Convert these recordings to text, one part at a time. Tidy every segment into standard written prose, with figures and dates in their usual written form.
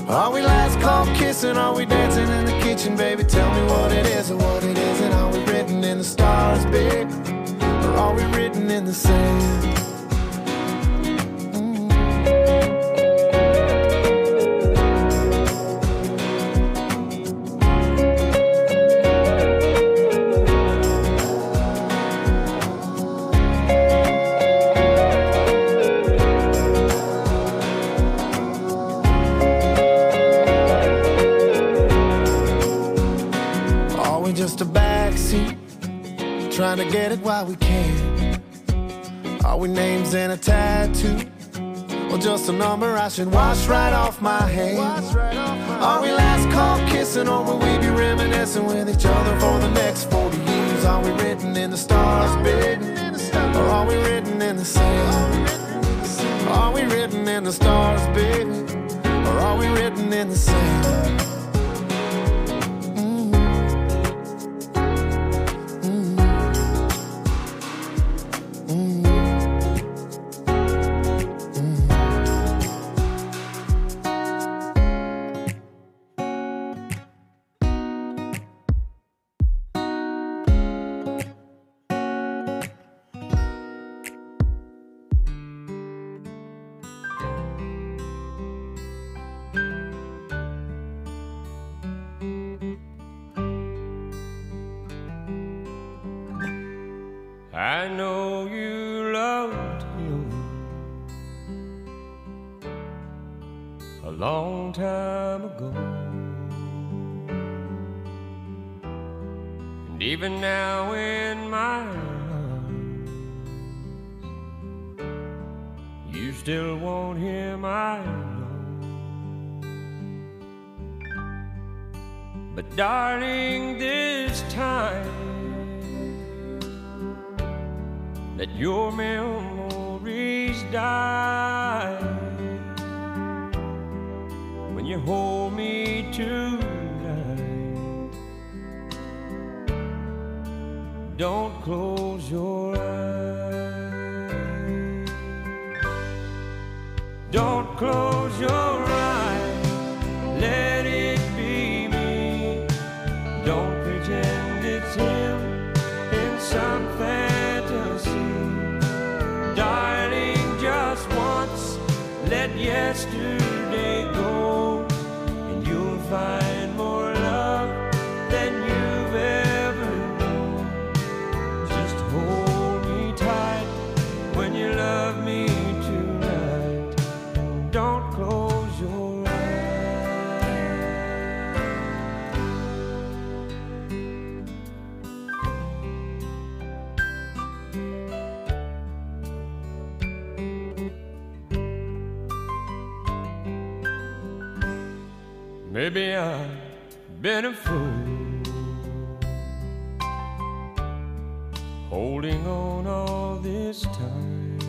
Are we last call kissing? Are we dancing in the kitchen, baby? Tell me what it is or what it isn't. Are we written in the stars, baby? Or are we written in the sand? Just a backseat, trying to get it while we can. Are we names and a tattoo, or just a number I should wash right off my hand? Are we last call kissing, or will we be reminiscing with each other for the next 40 years? Are we written in the stars, baby, or are we written in the sand? Are we written in the stars, baby, or are we written in the sand? I know you loved him a long time ago, and even now in my arms, you still want him, I know. But darling, this time let your memories die when you hold me tonight. Don't close your eyes. Don't close your eyes. Let it be me. Don't pretend it's him in some fantasy. Darling, just once, let yesterday go, and you'll find more love than you've ever known. Just hold me tight when you love me tonight, and don't close your Maybe I've been a fool, holding on all this time,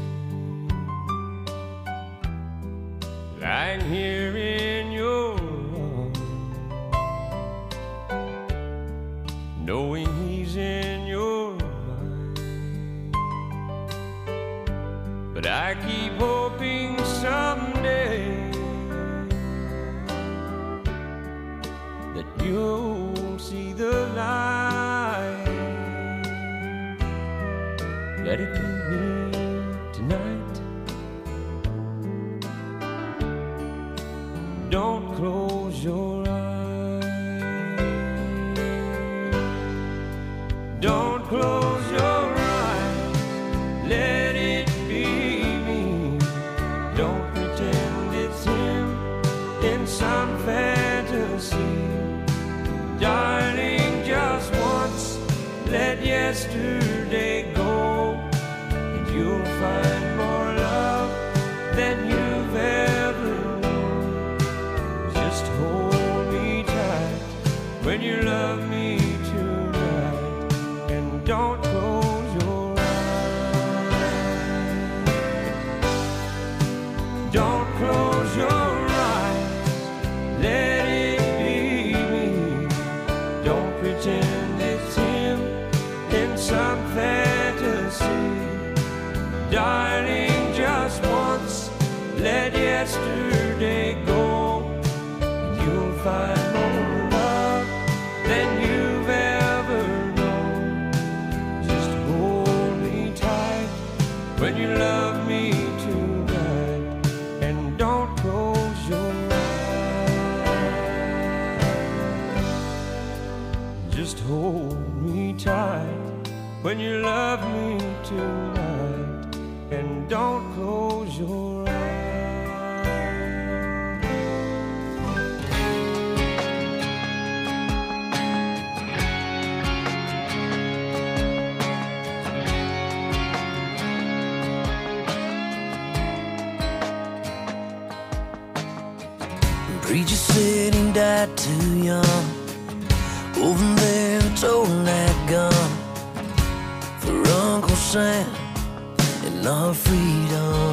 lying here in your arms, knowing he's in your mind. But I keep hoping someday that you'll see the light. Let it be me tonight. Don't close your eyes. Don't close your eyes. Let it be me. Don't pretend it's him in some fantasy. Darling, just once, let yesterday go, and you'll find more love than you've ever known. Just hold me tight when you love me tonight, and don't close your eyes. Don't close your eyes. Let it pretend it's him in some fantasy. Darling, tight when you love me tonight, and don't close your eyes. Preacher said he died too young. Over there told that gun for Uncle Sam and our freedom.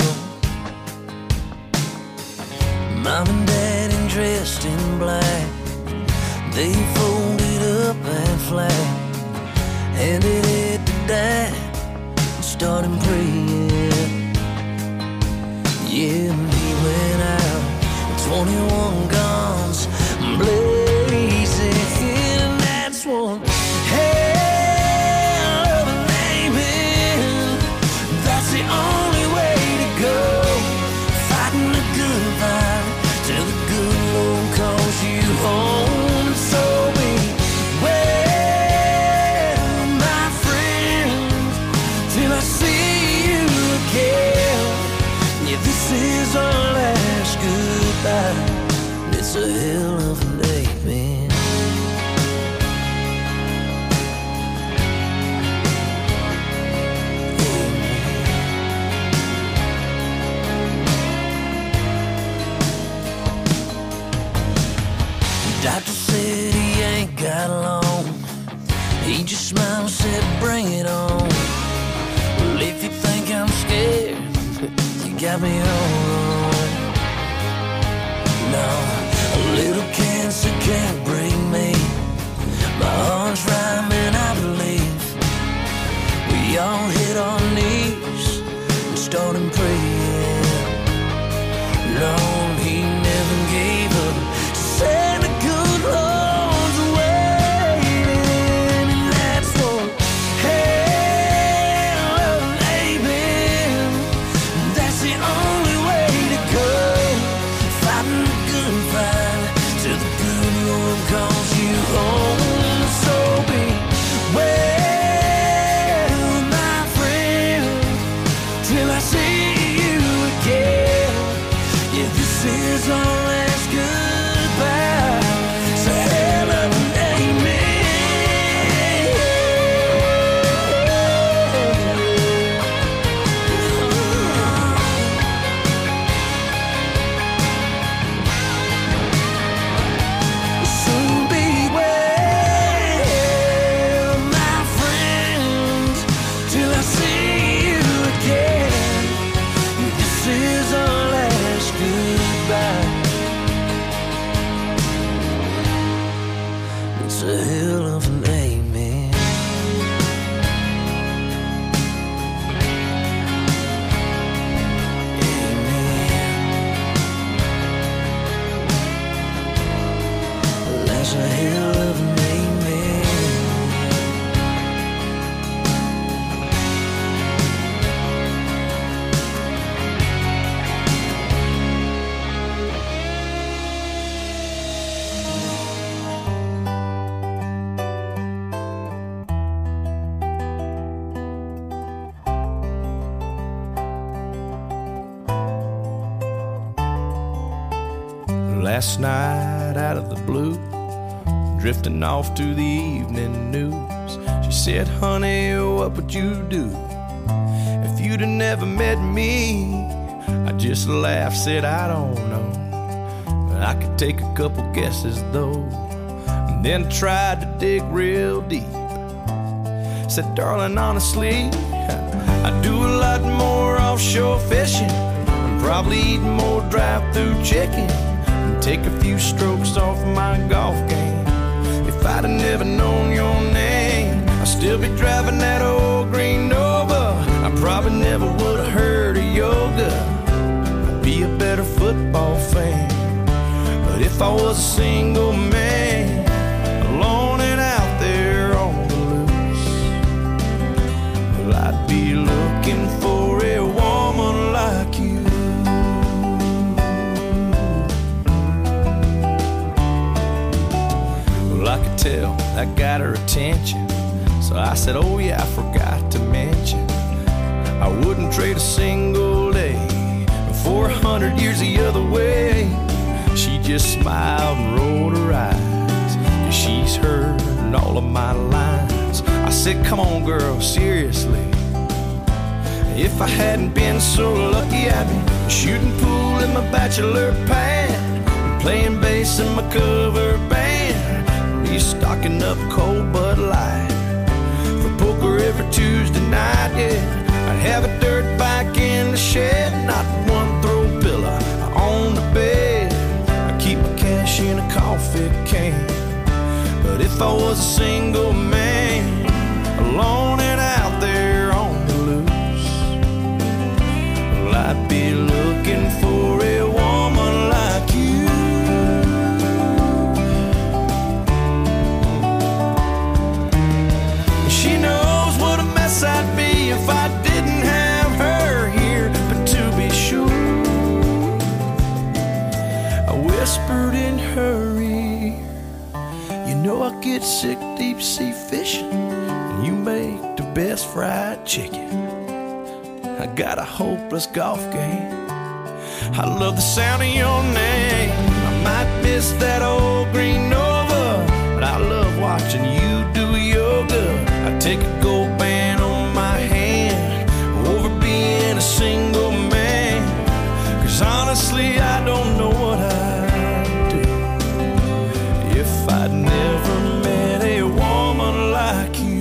Mom and Daddy dressed in black, they folded up that flag, handed it to Dad and started praying. Yeah, and he went out 21 guns blazing, and that's one hell of an amen. That's the only way to go, fighting the good fight till the good Lord calls you home. So beware, my friend, till I see you again. Yeah, this is our last goodbye. It's a hell of a day, man. The doctor said he ain't got long. He just smiled and said, bring it on. Well, if you think I'm scared, you got me all wrong. No, a little cancer can't break me. My heart's rhyming, I believe. We all hit our knees and started praying. Lord, he never gave up. Said the good Lord's waiting, and that's one hell of an amen. That's the only way to go, fighting the good fight till the good Lord calls you home. So beware, my friend, till I see you again. Yeah, this is our last goodbye. It's a hell of an So beware, my friend, till I see you again. This is our last goodbye. It's a hell of an amen. Amen. That's a hell of an amen. Last night out of the blue, drifting off to the evening news, she said, honey, what would you do if you'd have never met me? I just laughed, said, I don't know, but I could take a couple guesses though. And then tried to dig real deep. Said, darling, honestly, I do a lot more offshore fishing, and probably eat more drive-through chicken, and take a few strokes off my golf game. If I'd have never known your name, I'd still be driving that old green Nova. I probably never would have heard of yoga. I'd be a better football fan. But if I was a single man, alone and out there on the loose, well, I'd be looking for a woman like you. Well, I could tell I got her attention, so So I said, oh yeah, I forgot to mention, I wouldn't trade a single day for 100 years the other way. She just smiled and rolled her eyes, 'cause she's heard all of my lines. I said, come on girl, seriously, if I hadn't been so lucky, I'd be shooting pool in my bachelor pad, playing bass in my cover band, be stocking up cold Bud Light for poker every Tuesday night, yeah. I'd have a dirt bike in the shed, not one throw pillow on the bed. I'd keep my cash in a coffee can. But if I was a single man, alone and out there on the loose, well, I'd be looking for a woman like you. She knows what a mess I'd be if I didn't have her here. But to be sure, I whispered in her ear, you know I get sick deep sea fishing, and you make the best fried chicken. I got a hopeless golf game, I love the sound of your name. I might miss that old green Nova, but I love watching you do yoga. I take a gold band on my hand over being a single man, 'cause honestly I don't know what I'd do if I'd never met a woman like you.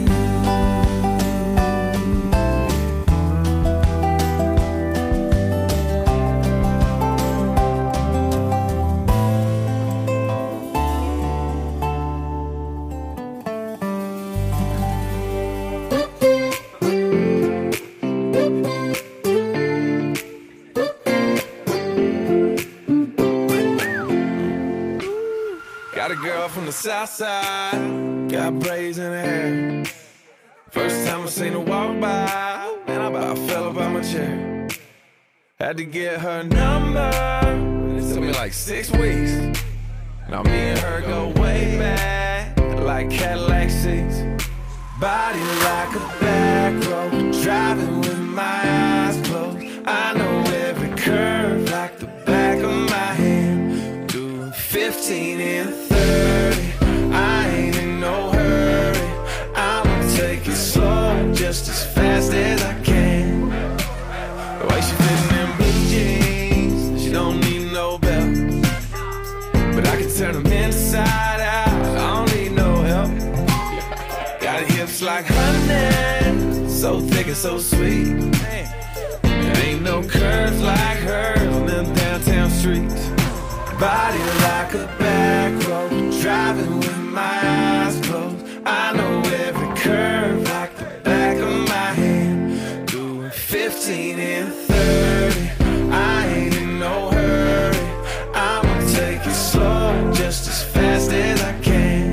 Got a girl from the south side, got braids in her hair. First time I seen her walk by, man, I about fell up out my chair. Had to get her number, it took me like 6 weeks. Now me and her go way back, like Cadillac seats. Body like a back road, driving with my eyes closed. I know every curve like the back of my hand. Doing 15 and 30, I ain't in no hurry. I'ma take it slow, just as fast as I can. The way she fits in them blue jeans, she don't need no belt, but I can turn them inside out, I don't need no help. Got hips like honey, so thick and so sweet. There ain't no curves like hers on them downtown streets. Body like a back road, driving with my eyes closed. I know every curve like the back of my hand. Doing 15 and 30, I ain't in no hurry. I'ma take it slow, just as fast as I can.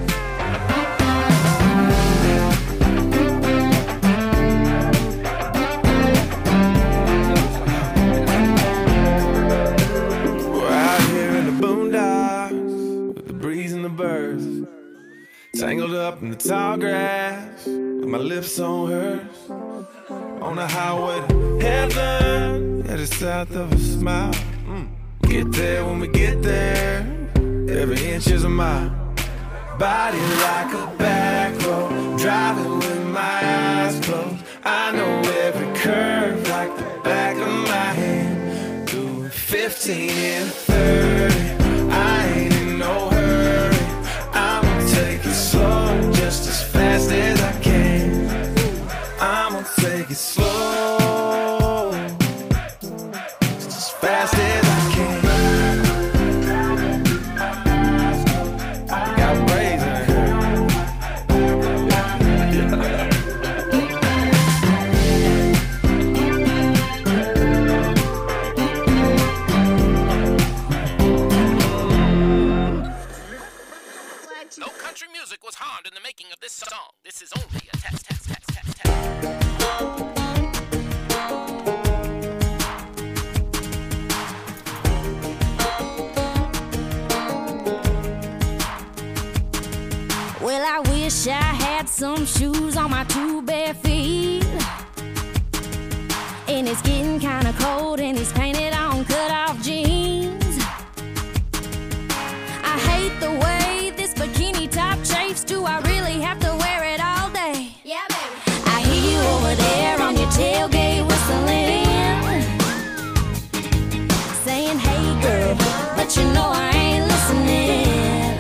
Tangled up in the tall grass, with my lips on hers, on the highway to heaven, at the south of a smile. Get there when we get there, every inch is a mile. Body like a back road, driving with my eyes closed. I know every curve like the back of my hand. Doing 15 and 30, I ain't in no hurry. I'ma take it slow, just as fast as I can. I'ma take it slow, just as fast as I can. Got braids in her hair. No country music was harmed in the making of this song. This is only a test. Well, I wish I had got some shoes on my two bare feet. And it's getting kinda cold and he's painted on cut-off jeans. I hate the way this bikini top chafes. Do I really have to wear it all day? Yeah, baby. I hear you over there on your tailgate whistling, saying, hey girl, but you know I ain't listening.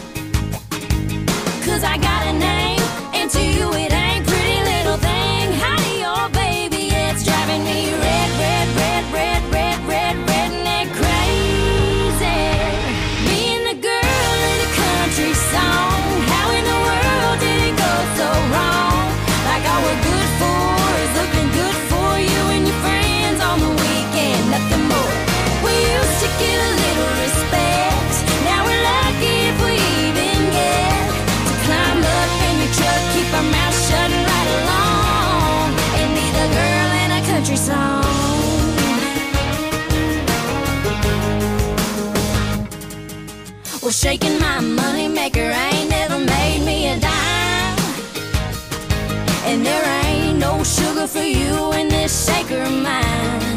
'Cause I got a name, and to you it ain't pretty little thing. Honey, oh baby, it's driving me red, red, red, red, red, red, redneck crazy. Being the girl in a country song, how in the world did it go so wrong? Like all we're good for is looking good for you and your friends on the weekend, nothing more. We used to get a little respect, now we're lucky if we even get to climb up in your truck, keep our mouth shut and ride along, and be the girl in a country song. Well, shaking my money maker ain't never made me a dime, and there ain't no sugar for you in this shaker of mine.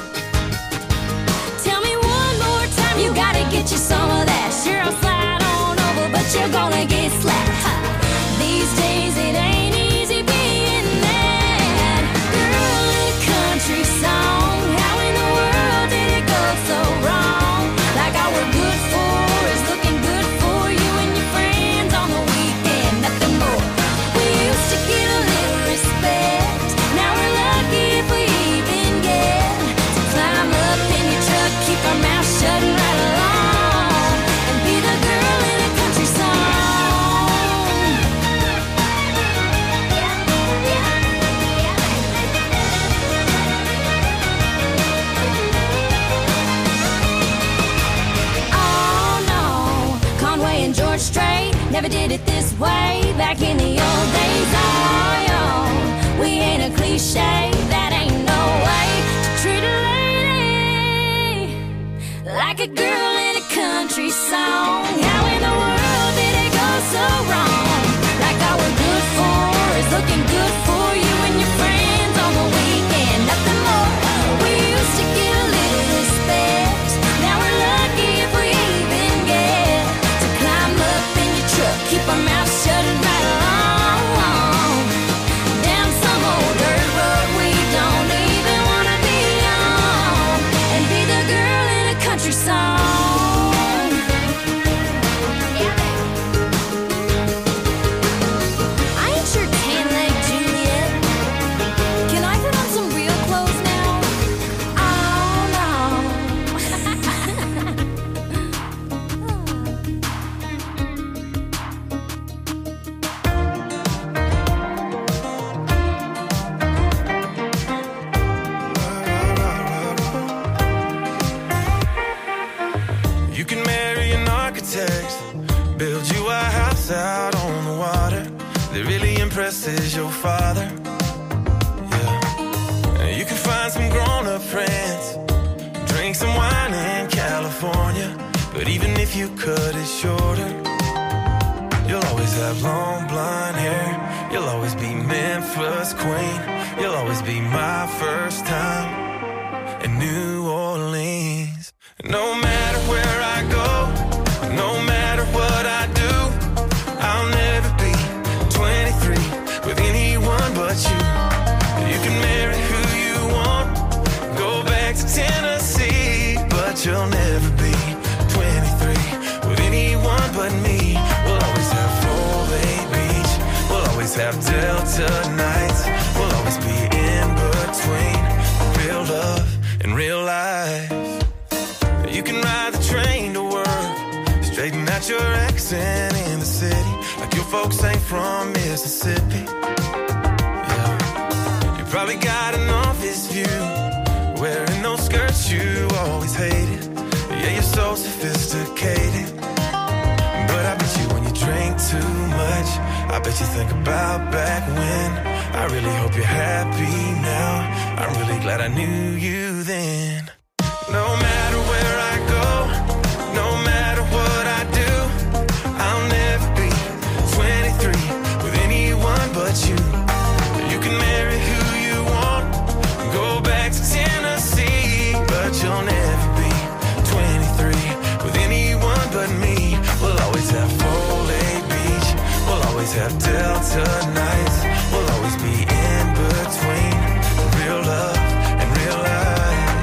Tell me one more time, you gotta get you some of that. Sure, I'll slide on over, but you're gonna get slapped. Ha. These days it ain't easy being that girl in a country song. How in the world did it go so wrong? Like all we're good for is looking good for you and your friends on the weekend, nothing more. We used to get a little respect, now we're lucky if we even get to climb up in your truck, keep our mouth shut and ride along, and be the girl in a country song. Oh no, Conway and George Strait never did it this way back in the old days. Oh, yo, we ain't a cliche, that ain't no way to treat a lady like a girl in a country song. How in the world did it go so wrong? Like all we're good for is looking good for you and your friends on the weekend, nothing more. We used to get a little respect, now we're lucky if we even get to climb up in your truck, keep our mouth shut and ride along, down some old dirt road we don't even wanna be on, and be the girl in a country song. I ain't your tan-leg Juliet. Can I put on some real clothes now? Oh no. You can marry an architect, build you a house out on the water that really impresses your father. Yeah. And you can find some grown-up friends, drink some wine in California, but even if you cut it shorter, you'll always have long blonde hair. You'll always be Memphis queen. You'll always be my first time in New Orleans. No matter where I go, no matter what I do, I'll never be 23 with anyone but you. You can marry who you want, go back to Tennessee, but you'll never be 23 with anyone but me. We'll always have Foley Beach, we'll always have Delta nights, we'll always be in between real love and real life. You can ride the train to work, straighten out your accent in the city, like your folks ain't from Mississippi. Yeah. You probably got an office view, wearing those skirts you always hated. Yeah, you're so sophisticated, but I bet you when you drink too much, I bet you think about back when. I really hope you're happy now, I'm really glad I knew you then. No matter where I go, no matter what I do, I'll never be 23 with anyone always have Delta nights. We'll always be in between real love and real life.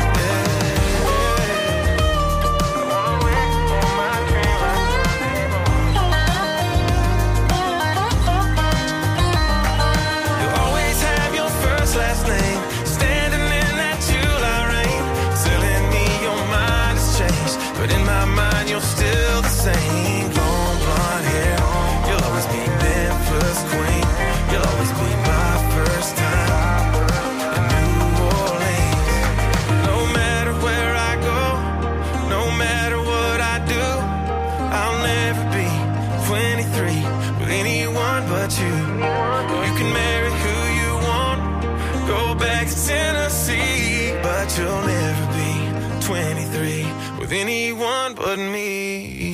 Last name, standing in that July rain, telling me your mind has changed, but in my mind you're still the same. Long blonde hair, you'll always be Memphis queen. You'll always be my first time in New Orleans. No matter where I go, no matter what I do, I'll never be 23 with anyone but you. You can marry who you want, go back to Tennessee, but you'll never be 23 with anyone but me.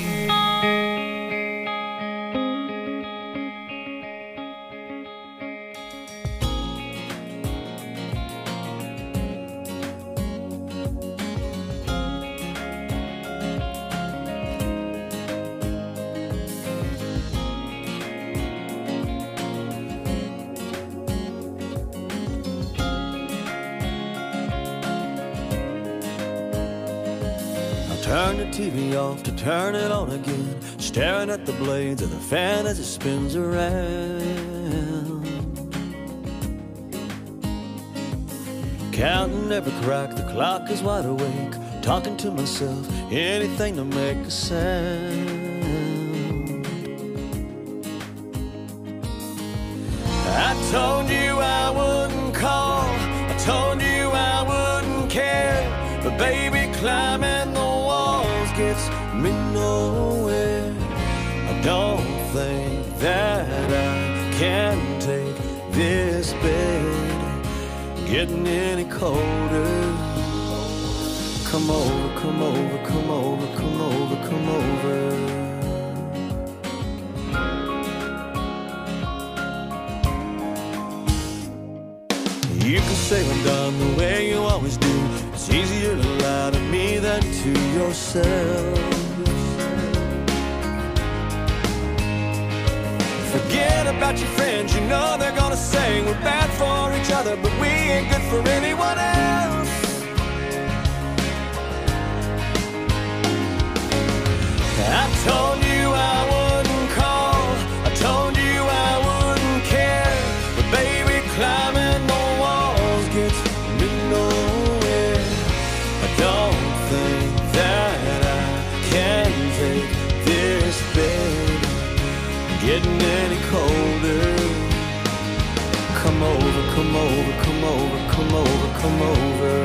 Turn the TV off to turn it on again, staring at the blades of the fan as it spins around. Counting every crack, the clock is wide awake, talking to myself, anything to make a sound. I told you I wouldn't call, I told you I wouldn't care, but baby, climbing the walls gets me nowhere. I don't think that I can take this bed getting any colder. Come over, come over, come over, come over, come over. You can say I'm done the way you always do. It's easier to lie to me than to yourself. Forget about your friends, you know they're gonna say we're bad for each other, but we ain't good for anyone else. I told you I wouldn't call, I told you I wouldn't care, but baby, climbing the walls gets me nowhere. I don't think that I can take this bed getting any colder. Come over, come over, come over, come over, come over.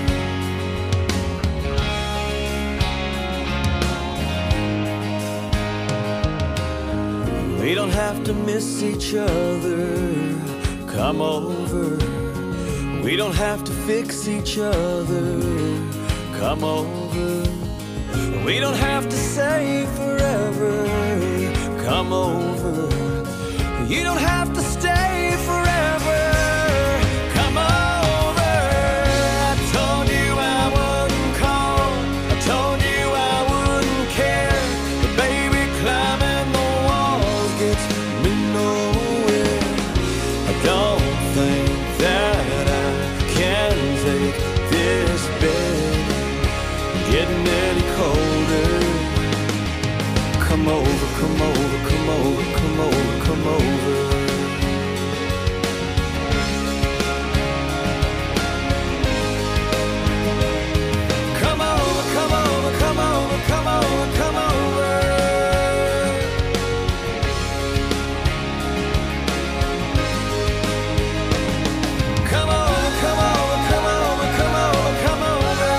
We don't have to miss each other. Come over. We don't have to fix each other. Come over. We don't have to say forever. Come over. You don't have to stay forever. Come over. I told you I wouldn't call, I told you I wouldn't care, but baby, climbing the walls gets me nowhere. I don't think that I can take this bed getting any colder. Come over, come over, come over, come over, come over. Come over, come over, come over, come over, come over. Come over, come over, come over, come over, come over.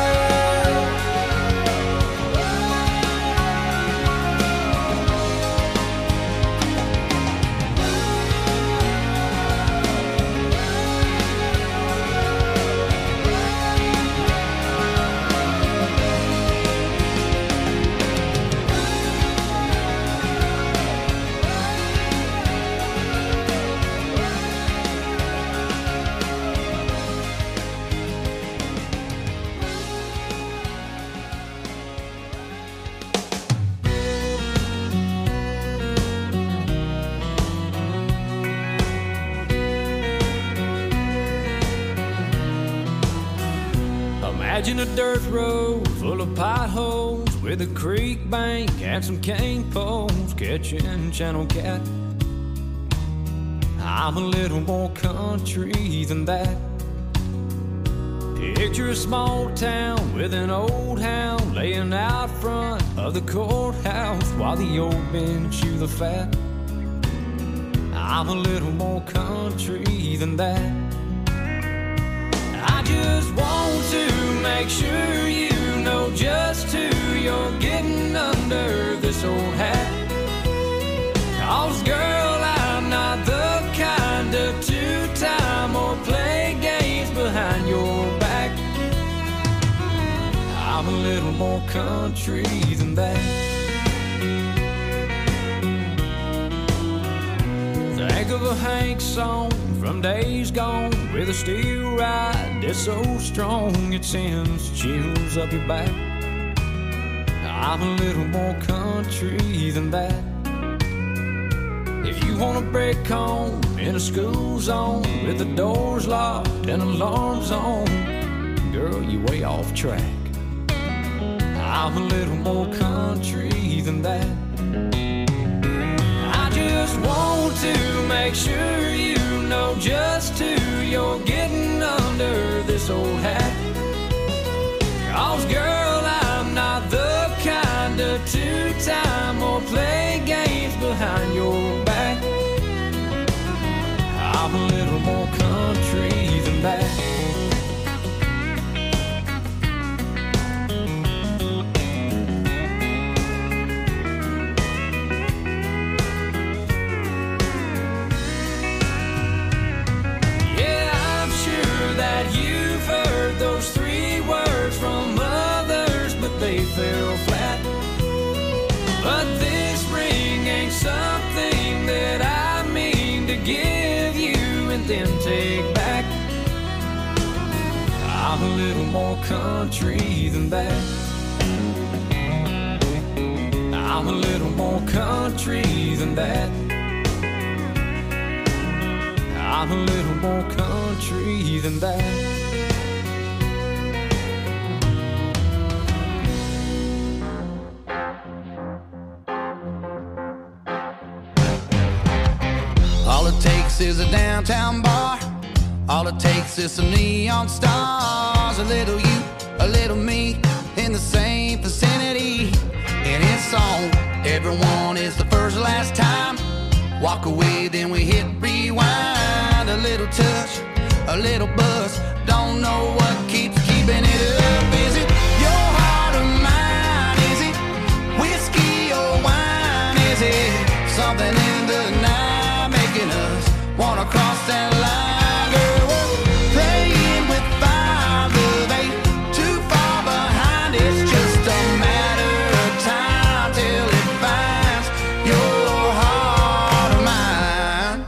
Imagine a dirt road full of potholes with a creek bank and some cane poles catching channel cat. I'm a little more country than that. Picture a small town with an old hound laying out front of the courthouse while the old men chew the fat. I'm a little more country than that. I just want to make sure you know just who you're getting under this old hat. 'Cause girl, I'm not the kind of two-time or play games behind your back. I'm a little more country than that. Think of a Hank song from days gone with a steel ride that's so strong it sends chills up your back. I'm a little more country than that. If you want a break home in a school zone with the doors locked and alarms on, girl, you way off track. I'm a little more country than that. I just want to make sure you know just who you're getting under this old hat. 'Cause girl, I'm not the kind of two-time or play games behind your back. I'm a little more country than that. They fell flat. But this ring ain't something that I mean to give you and then take back. I'm a little more country than that. I'm a little more country than that. I'm a little more country than that. All it takes is a downtown bar. All it takes is some neon stars. A little you, a little me, in the same vicinity. And it's on. Everyone is the first last time. Walk away, then we hit rewind. A little touch, a little buzz. Don't know what keeps keeping it up. Is it your heart or mine? Is it whiskey or wine? Is it something in the night making us wanna cross that line? Girl, we're playing with fire, love ain't too far behind. It's just a matter of time till it finds your heart or mine.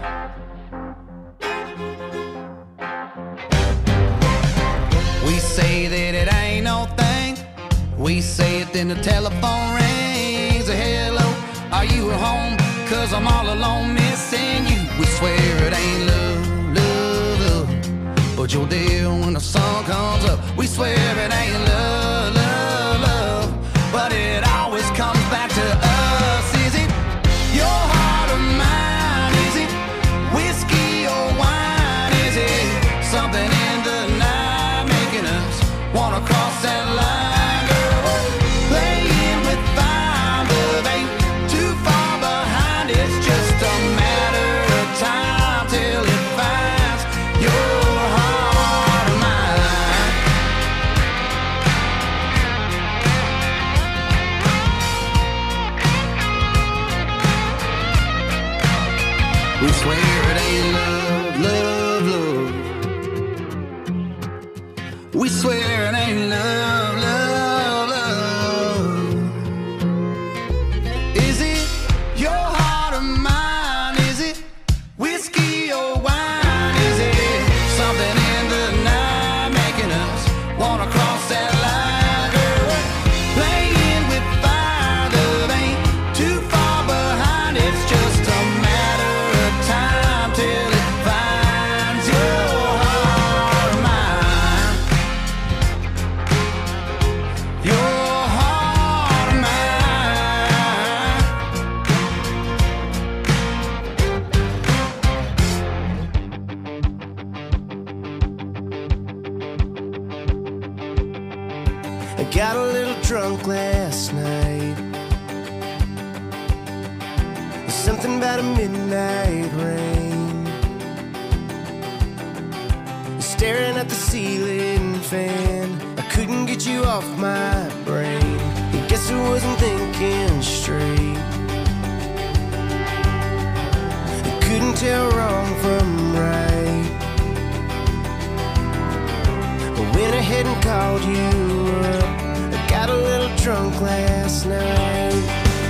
We say that it ain't no thing. We say it, then the telephone rings. A hello, are you at home? 'Cause I'm all alone missing you. We swear it ain't love, love, love, but you're there when the sun comes up. We swear it ain't love, love, love, but it always comes back to us. Is it your heart or mine? Is it whiskey or wine? Is it something in the night making us wanna cross that line? Girl, we're playing with fire, love ain't too far behind. It's just a matter of time till it finds your heart or mine. We swear it ain't love, love, love. We swear it ain't love, love, love. Is it your heart or mine? Is it whiskey or wine? Is it something in the night making us wanna cross that line? Girl, we're playing with fire, love ain't too far behind. It's just a matter of time till it finds something about a midnight rain. Staring at the ceiling fan, I couldn't get you off my brain. I guess I wasn't thinking straight. I couldn't tell wrong from right. I went ahead and called you up. I got a little drunk last night.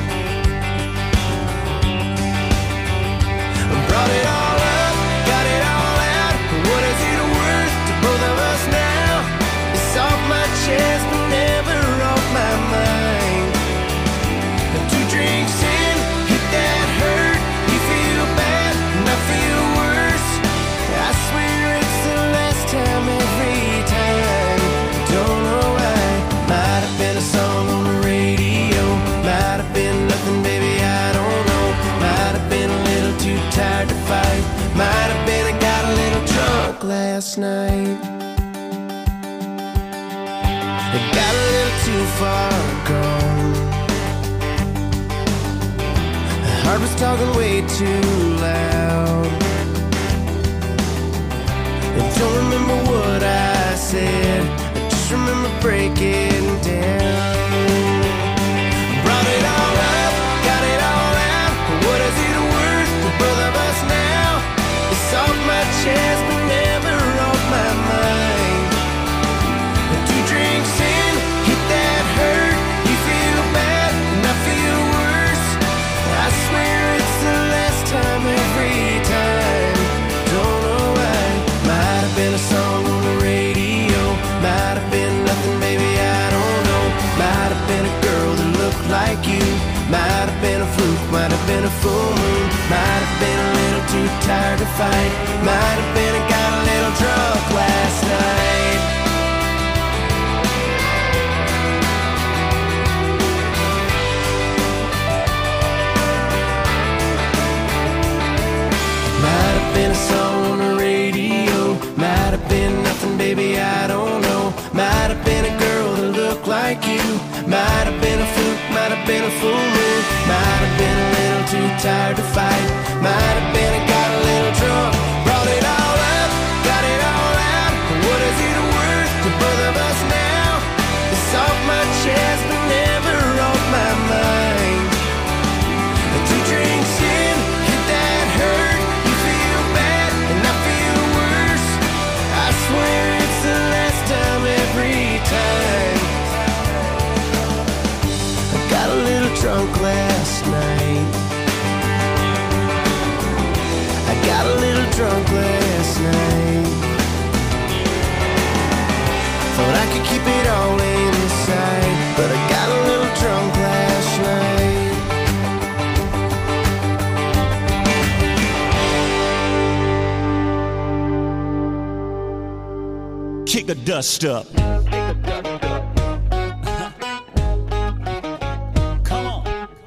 I brought it all up, got it all out. What is it worth to both of us now? It's off my chest but never off my mind. 2 drinks in, hit that hurt. You feel bad and I feel worse. I swear it's the last time every time. Don't know why. Might have been a song on the radio. Might have been nothing, baby, I don't know. Might have been a little too tired to fight. Might have been I got a little drunk last night. I got a little too far gone. The heart was talking way too loud. I don't remember what I said, I just remember breaking down. Brought it all up, got it all out. What is it worth to both of us now? It's off my chest but never off my mind. 2 drinks in, hit that hurt. You feel bad and I feel worse. I swear it's the last time every time. Don't know why. Might have been a song on the radio. Might have been nothing, baby, I don't know. Might have been a girl that looked like you. Might have been a fluke, might have been a full moon. Might have been a little too tired to fight. Might have been I got a little drunk last night. Might have been a song on the radio. Might have been nothing, baby, I don't know. Might have been a girl that looked like you. Might have been a fluke, might have been a full moon. Might have been a little too tired to fight. Might have been I got a little drunk. Brought it all up, got it all out. What is it worth to both of us now? It's off my chest but never off my mind. 2 drinks in, hit that hurt. You feel bad and I feel worse. I swear it's the last time every time. I got a little drunk last night. I got a little drunk last night. Thought I could keep it all inside, but I got a little drunk last night. Kick the dust up. Come on.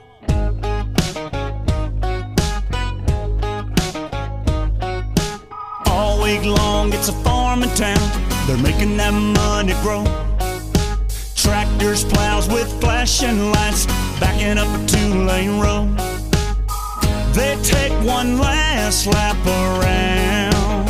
All week long, it's a farm in town. They're making that money grow. Tractors, plows with flashing lights, backing up a 2-lane road. They take one last lap around.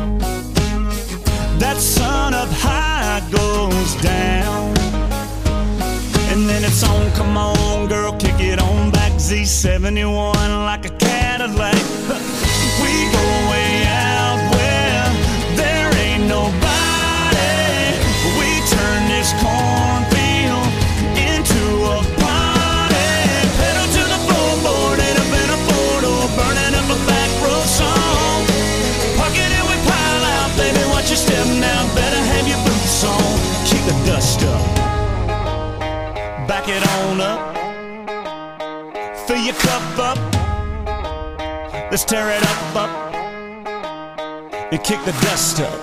That sun up high goes down. And then it's on, come on girl, kick it on back. Z71 like a Cadillac. We go way out where there ain't nobody. We turn this cornfield into a party. Pedal to the floorboard, ain't up in a four-door, burning up a back road song. Park it and we pile out, baby, watch your step now. Better have your boots on. Kick the dust up, back it on up. Fill your cup up, let's tear it up, and kick the dust up.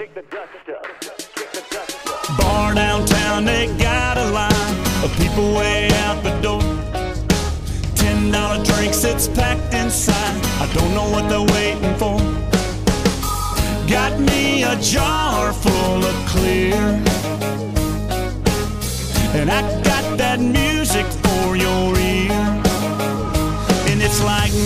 Bar downtown, they got a line of people way out the door. $10 drinks, it's packed inside. I don't know what they're waiting for. Got me a jar full of clear, and I got that music for your ear. And it's like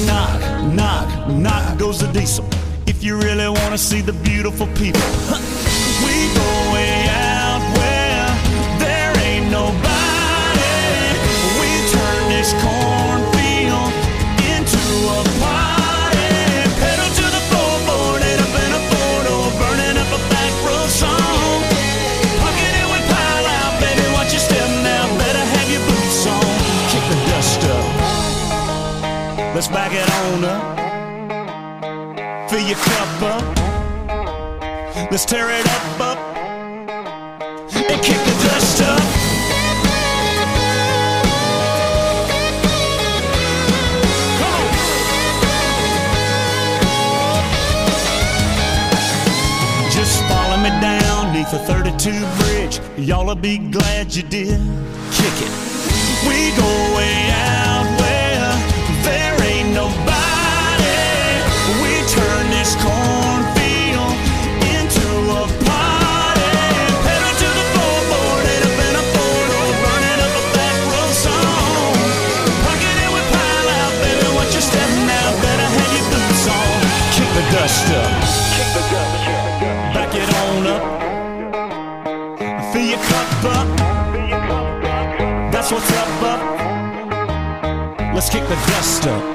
Knock goes the diesel. If you really wanna see the beautiful people, we go way out where there ain't nobody. We turn this cornfield into a party. Pedal to the floorboard, head up in a four-door, burning up a back road song. Pocket it with pile out, baby, watch your step now. Better have your boots on. Kick the dust up. Let's back it on up. Fill your cup up. Let's tear it up, and kick the dust up. Come on. Just follow me down neath the 32 bridge. Y'all'll be glad you did. Kick it. We go way out where there ain't nobody. We turn this cornfield into a party. Pedal to the floorboard, head up in a four-door, burning up a back road song. Pocket it with pile out, baby, watch your step now. Better have your boots on. Kick the dust up. Back it on up. Fill your cup up. That's what's up. Let's kick the dust up.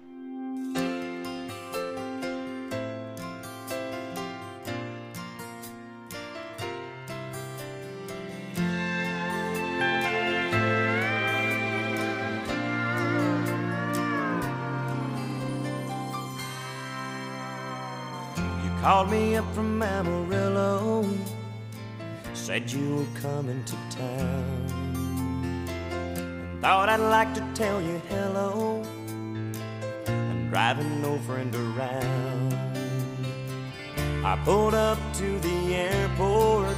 Called me up from Amarillo, said you were coming to town, and thought I'd like to tell you hello. I'm driving no friend around. I pulled up to the airport,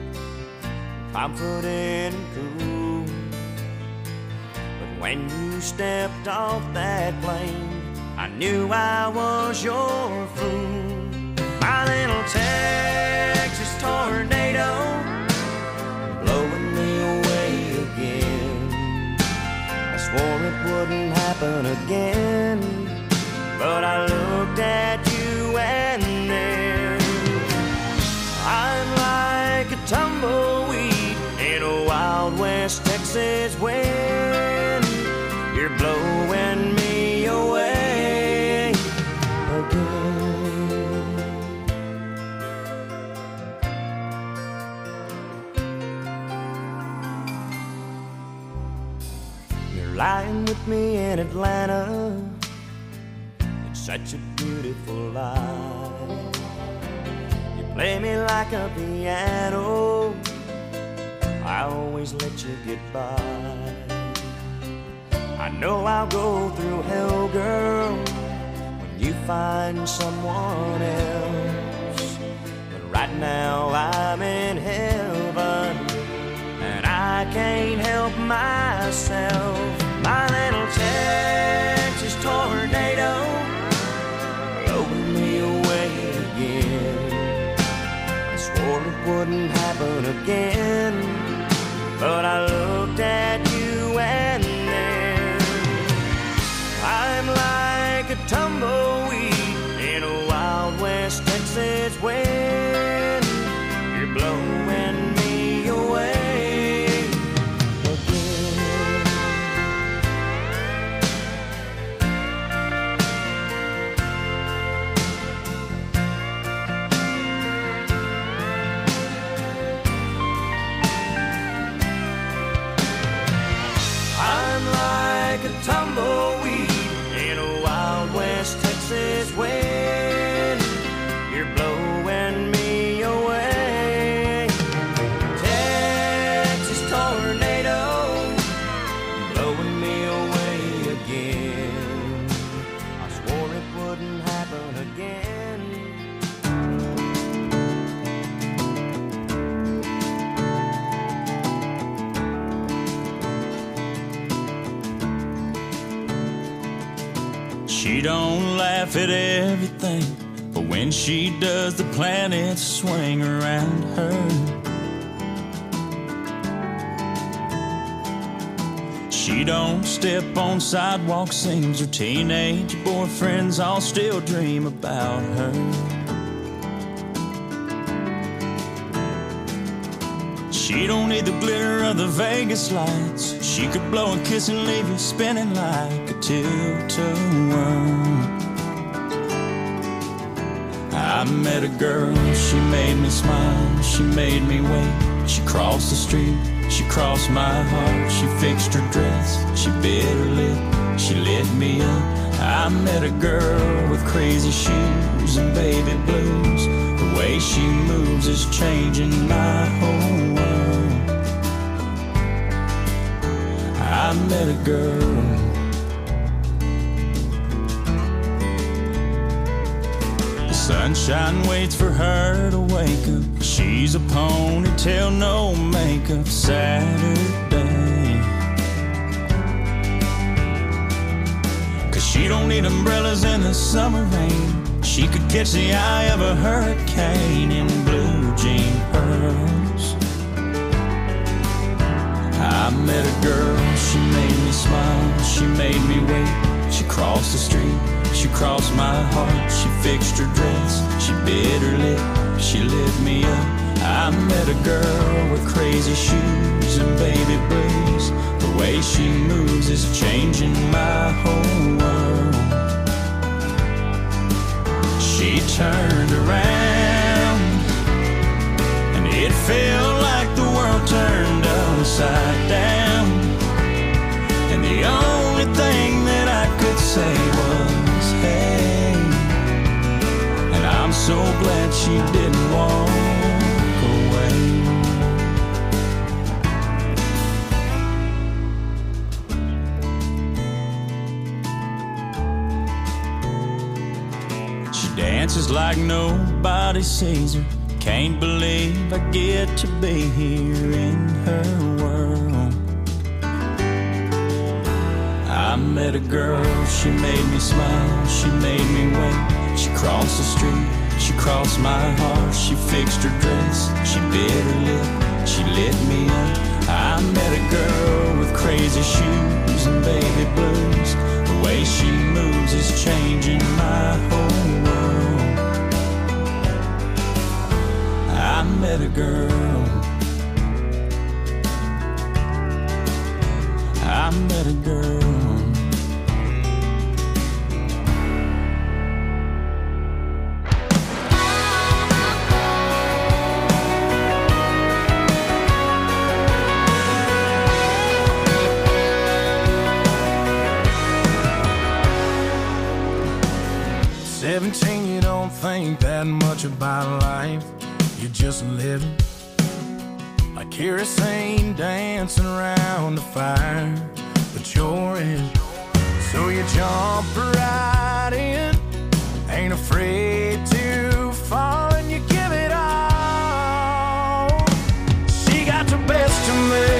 confident and cool, but when you stepped off that plane, I knew I was your fool. My little Texas tornado, blowing me away again. I swore it wouldn't happen again, but I looked at you and then I'm like a tumbleweed in a Wild West Texas wind. You're blowing me away again. Lying with me in Atlanta, it's such a beautiful life. You play me like a piano, I always let you get by. I know I'll go through hell, girl, when you find someone else. But right now I'm in heaven, and I can't help myself. My little Texas tornado, blowing me away again. I swore it wouldn't happen again, but I looked at you and then I'm like a tumbleweed in a Wild West Texas wind. You're blowing me away. Tumbleweed in a Wild West Texas wind. You're blowing me away. Texas tornado, blowing me away again. I swore it wouldn't happen again. She don't laugh at everything, but when she does, the planets swing around her. She She don't step on sidewalks, seems her teenage boyfriends all still dream about her. She don't need the glitter of the Vegas lights. She could blow a kiss and leave you spinning like a tilt-a-whirl. I met a girl, she made me smile, she made me wait. She crossed the street, she crossed my heart. She fixed her dress, she bit her lip, she lit me up. I met a girl with crazy shoes and baby blues. The way she moves is changing my whole world. I met a girl. The sunshine waits for her to wake up. She's a ponytail, no makeup Saturday. 'Cause she don't need umbrellas in the summer rain. She could catch the eye of a hurricane in blue jean pearls. I met a girl, she made me smile, she made me wait. She crossed the street, she crossed my heart. She fixed her dress, she bit her lip, she lit me up. I met a girl with crazy shoes and baby blues. The way she moves is changing my whole world. She turned around and it felt like the world turned upside down. And the only thing that I could say was, hey. And I'm so glad she didn't walk away. She dances like nobody sees her. Can't believe I get to be here in her world. I met a girl, she made me smile, she made me wait. She crossed the street, she crossed my heart. She fixed her dress, she bit her lip, she lit me up. I met a girl with crazy shoes and baby blues. The way she moves is changing my whole world. I met a girl. I met a girl. 17, you don't think that much about life. You're just living like kerosene dancing around the fire, but you're in. So you jump right in, ain't afraid to fall, and you give it all. She got the best of me.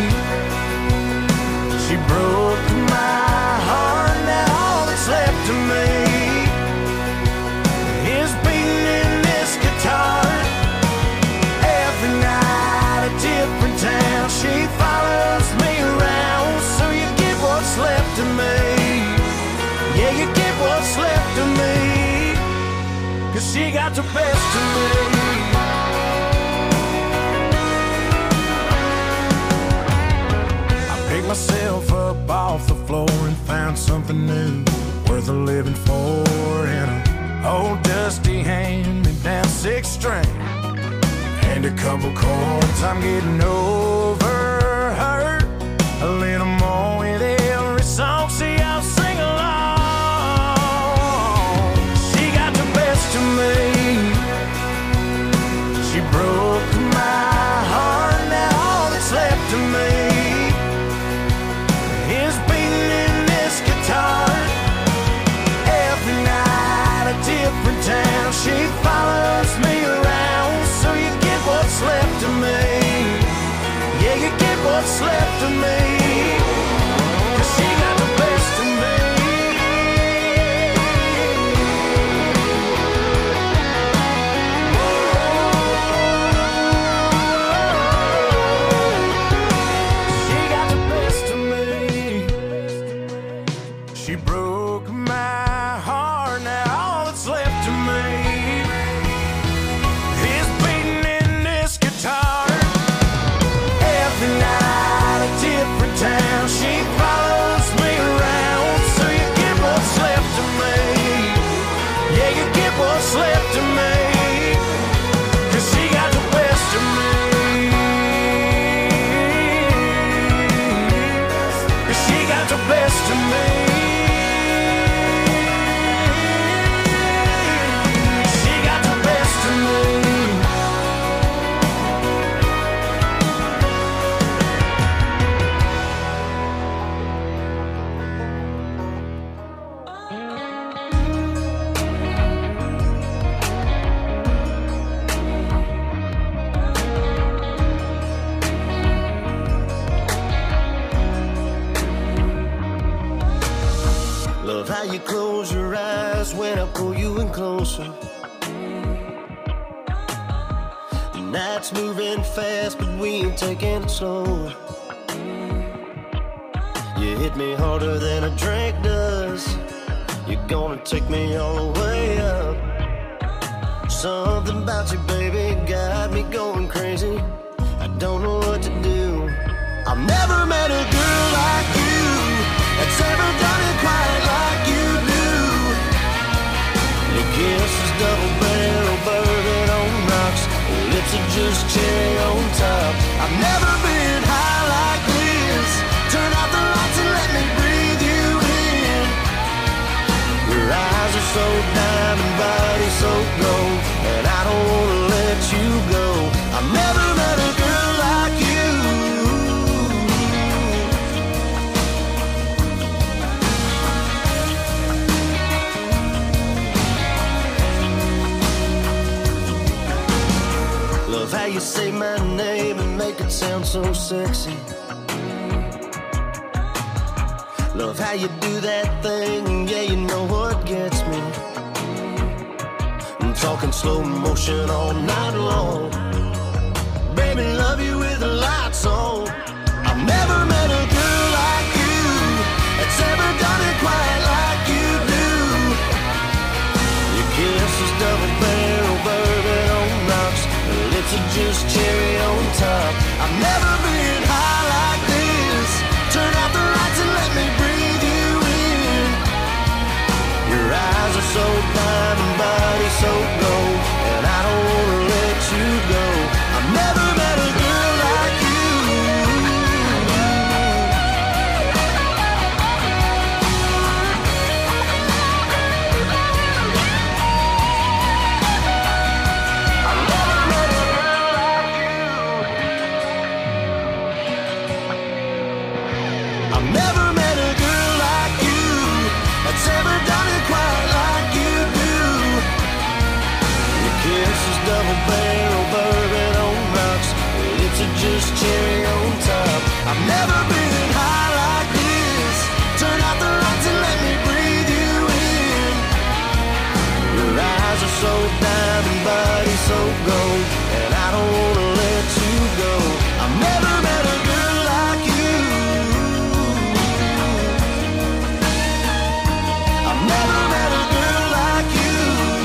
She broke my heart, now all that's left of me is beating in this guitar. Every night a different town, she follows me around. So you get what's left of me. Yeah, you get what's left of me, 'cause she got the best of me. I picked myself up off the floor and found something new, worth a living for, in a old dusty hand-me-down 6-string and a couple chords. I'm getting over her a little more with every song. See, I'll sing along. She got the best of me. She broke my heart, now all that's left of me is beating in this guitar. Every night a different town, she follows me around. So you get what's left of me. Yeah, broke my heart. Now all that's left of me is beating in this guitar. Every night a different town, she follows me around. So you get what's left of me. Yeah, you get what's left of me. 'Cause she got the best of me. 'Cause she got the best of me. She got the best of me. Love how you close your eyes when I pull you in closer. The night's moving fast, but we ain't taking it slow. You hit me harder than a drink does. You're gonna take me all the way up. Something about you, baby, got me going crazy. I don't know what to do. I've never met a girl like you that's ever done it quite like you do. Your kiss is double barrel bourbon on rocks. Your lips are just cherry on top. I've never been high like this. Turn out the lights and let me breathe you in. Your eyes are so diamond, body so gold, and I don't wanna let you go. I've never met a girl like you. Love how you say my name and make it sound so sexy. Love how you do that thing, yeah, you know what gets me. I'm talking slow motion all night long. Baby, love you with the lights on. I've never met a girl like you that's ever done it quite like you do. Your kiss is double barrel bourbon on rocks. Your lips are just cherry on top. I've never been high like this. Turn out the lights and let me breathe you in. Your eyes are so diamond, body so gold, and I don't wanna let you go. I've never met a girl like you. I've never met a girl like you that's ever done it quite like you do. Your kiss is double barrel bourbon on rocks. Your lips are just cherry on top. I've never been high like this. Turn out the lights and let me breathe you in. Your eyes are so diamond, body so gold, and I don't wanna let you go. I've never met a girl like you. I've never met a girl like you.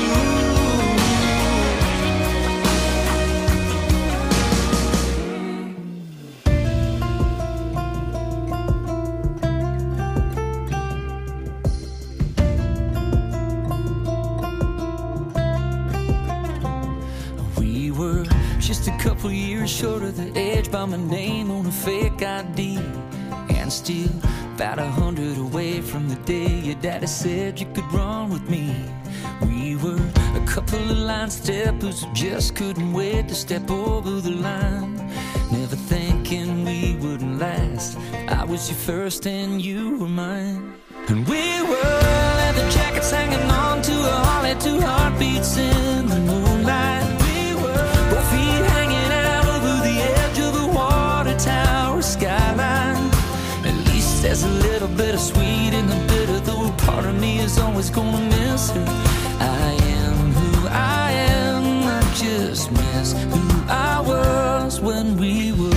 We were just a couple years short of the edge by my name on a fake ID, and still about 100 away from the day your daddy said you could run with me. We were a couple of line steppers who just couldn't wait to step over the line, never thinking we wouldn't last. I was your first and you were mine. And we were leather jackets hanging on to a Harley, two heartbeats in the moonlight. We were both feet hanging out over the edge of a water tower skyline. At least there's a little bit of sweet in the bitter, though part of me is always gonna miss her. I am who I am, I just miss who I was when we were.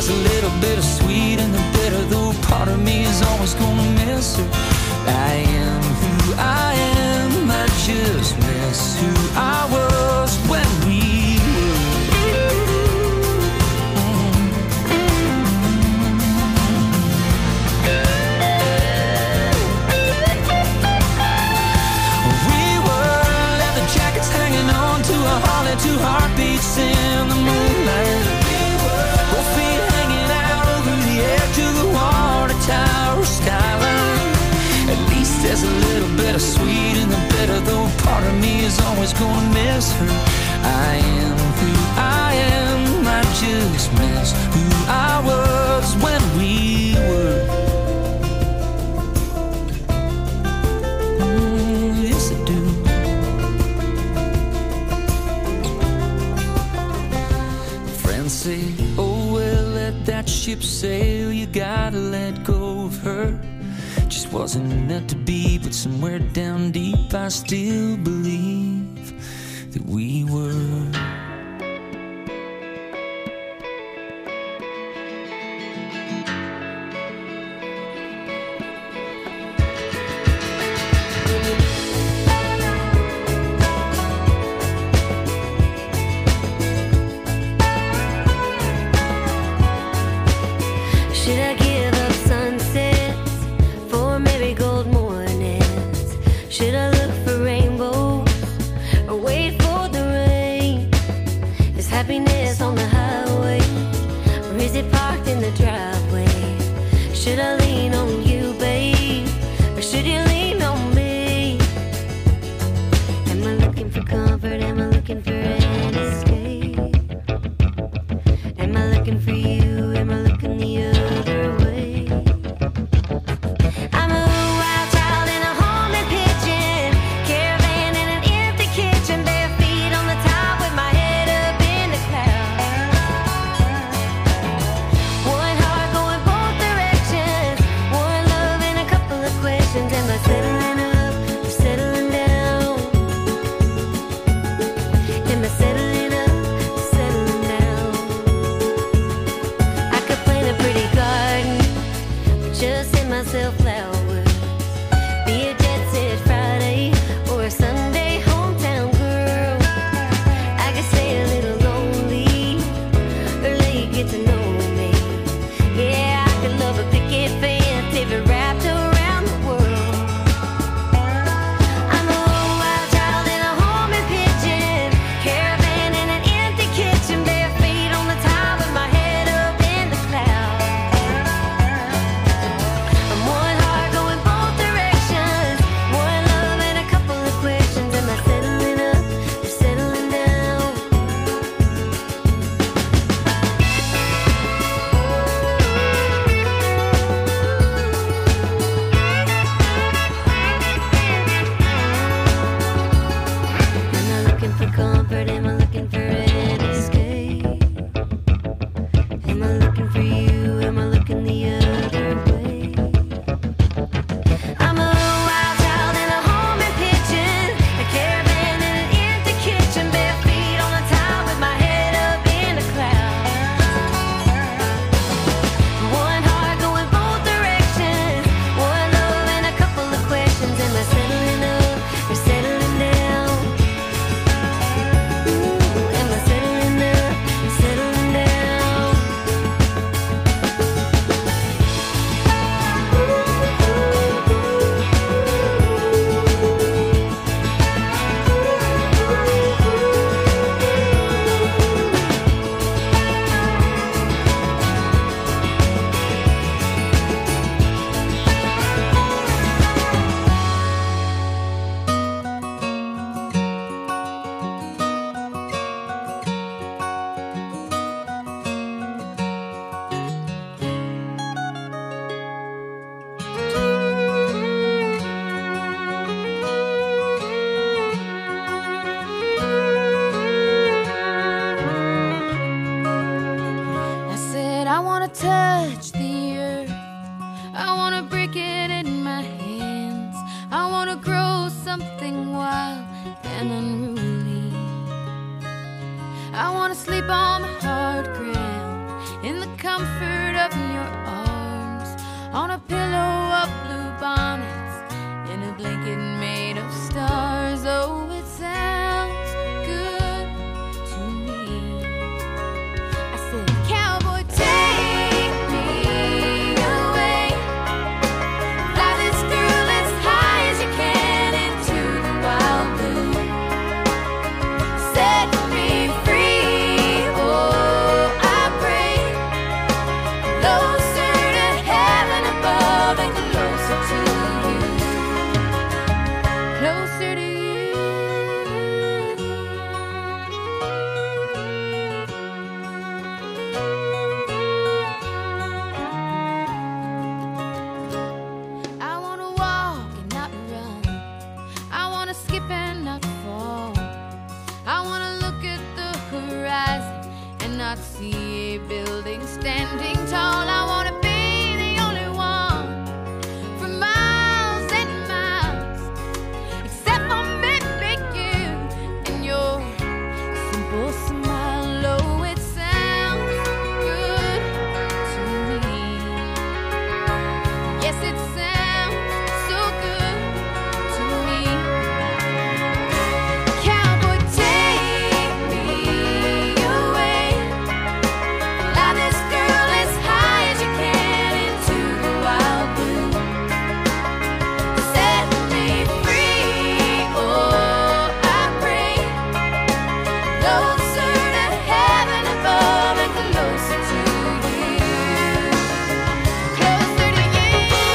there's a little bit of sweet in the bitter, though part of me is always gonna miss her. I am who I am, I just miss who I was when we two heartbeats in the moonlight, both feet hanging out over the edge of the water tower skyline. At least there's a little bit of sweet in the bitter, though part of me is always gonna miss her. I am who I am, I just miss who I was when we were. Yes, I do. Say, oh well, let that ship sail, you gotta let go of her. Just wasn't meant to be, but somewhere down deep I still believe that we were. Should I give up sunsets for marigold mornings? Should I look for rainbows or wait for the rain? Is happiness on the highway or is it parked in the driveway? Should I lean on you, babe, or should you lean on me? Am I looking for comfort? Am I looking for an escape? Am I looking for you? Am I looking the other way? I'm a wild child in a haunted pigeon caravan in an empty kitchen, bare feet on the top with my head up in the clouds. One heart going both directions, one love and a couple of questions. Am I settling up or settling down? Am I settling up or settling down? I could plant a pretty garden, just send myself flowers, be a jet set Friday or a Sunday hometown girl. I could stay a little lonely or let you get to know me. Yeah, I could love a picket fence if it wrapped around the world. I'm a wild child in a home and pigeon caravan in an empty kitchen, bare feet on the top with my head up in the clouds. I'm one heart going both directions, one love and a couple of questions. Am I settling up or settling down? Am I looking for comfort? Am I looking for an escape? Am I looking for you? Am I looking the other way? I'm a wild child in a home and pigeon, a caravan in an empty kitchen, bare feet on the top with my head up in the clouds. One heart going both directions, one love and a couple of questions. Am I settling up or settling down? Ooh, am I settling up or settling down? I said I wanna touch the earth, I wanna break it in my hands, I wanna grow something wild and unruly. I wanna sleep on the hard ground in the comfort of your arms, on a pillow of blue bonnets, in a blanket made of stars. Oh, it sounds good to me. I said, cowboy, take me away, fly this girl as high as you can into the wild blue, set me free. Oh, I pray, closer to heaven above and closer to you, closer to you. I wanna walk and not run, I wanna skip and not fall, I wanna look at the horizon and not see a building standing tall. I wanna be the only one for miles and miles, except for maybe you and your simple smile. Oh, it sounds good to me. Yes, it sounds so good to me. Cowboy, take me away, fly this girl as high as you can into the wild blue, set me free. Oh, I pray, closer to heaven above and closer to you, closer to you.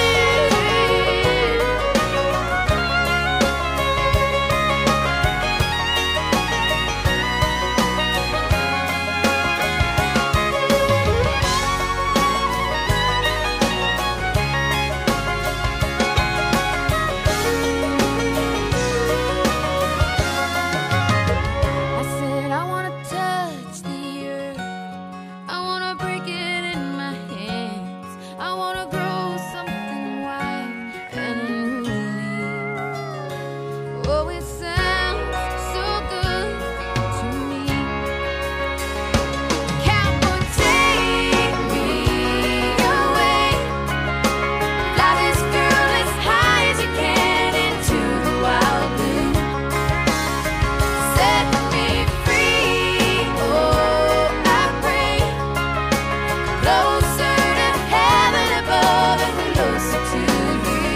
I said, I wanna touch the earth, I wanna break it in my hands, I wanna grow something white and unruly. Oh, it sounds so good to me. Cowboy, take me away, fly this girl as high as you can into the wild blue, set me free. Oh, I pray, closer to heaven above and closer to you,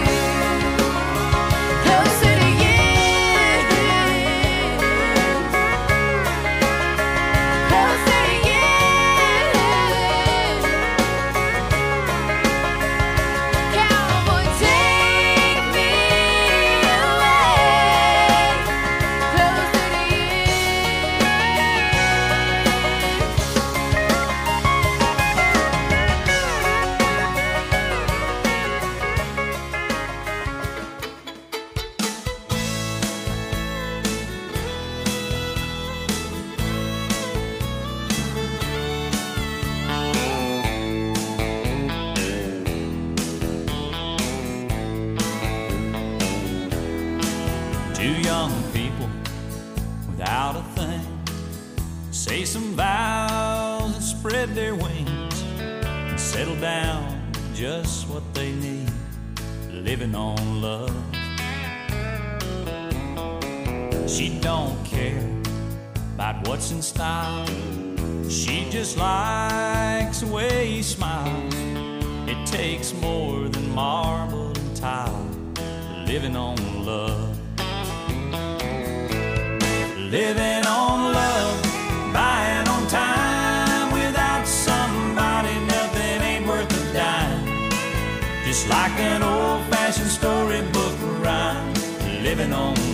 closer to you, closer to you. Cowboy, take me away, closer to you. Two young people without a thing say some vows and spread their wings and settle down just what they need, living on love. She don't care about what's in style, she just likes the way he smiles. It takes more than marble and tile, living on love. Living on love, buying on time. Without somebody, nothing ain't worth a dime. Just like an old-fashioned storybook rhyme, living on